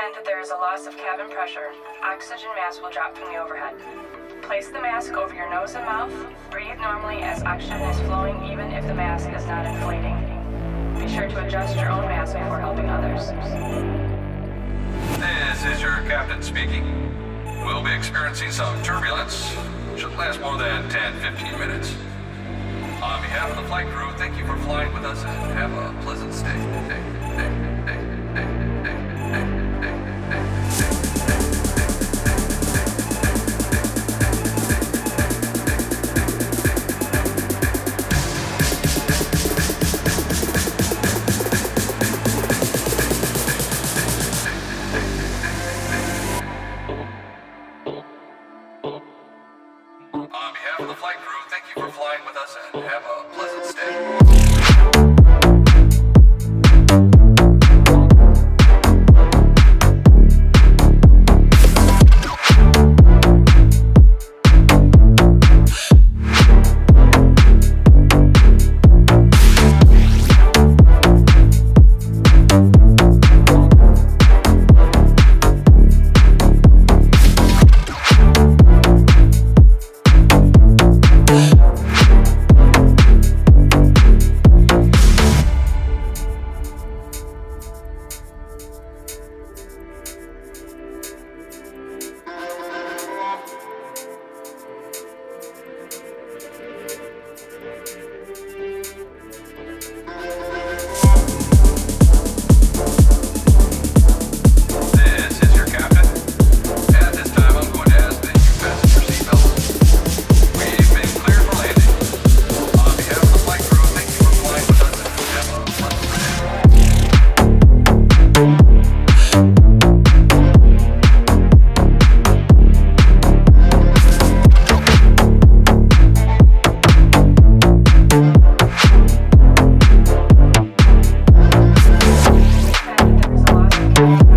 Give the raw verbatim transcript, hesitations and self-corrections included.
extent that there is a loss of cabin pressure, oxygen mask will drop from the overhead. Place the mask over your nose and mouth. Breathe normally as oxygen is flowing even if the mask is not inflating. Be sure to adjust your own mask before helping others. This is your captain speaking. We'll be experiencing some turbulence. Shouldn't last more than ten to fifteen minutes. On behalf of the flight crew, thank you for flying with us and have a pleasant stay. Day, day, day, day, day, day, day, day, day. On behalf of the flight crew, thank you for flying with us and have a pleasant stay. There is a loss of cabin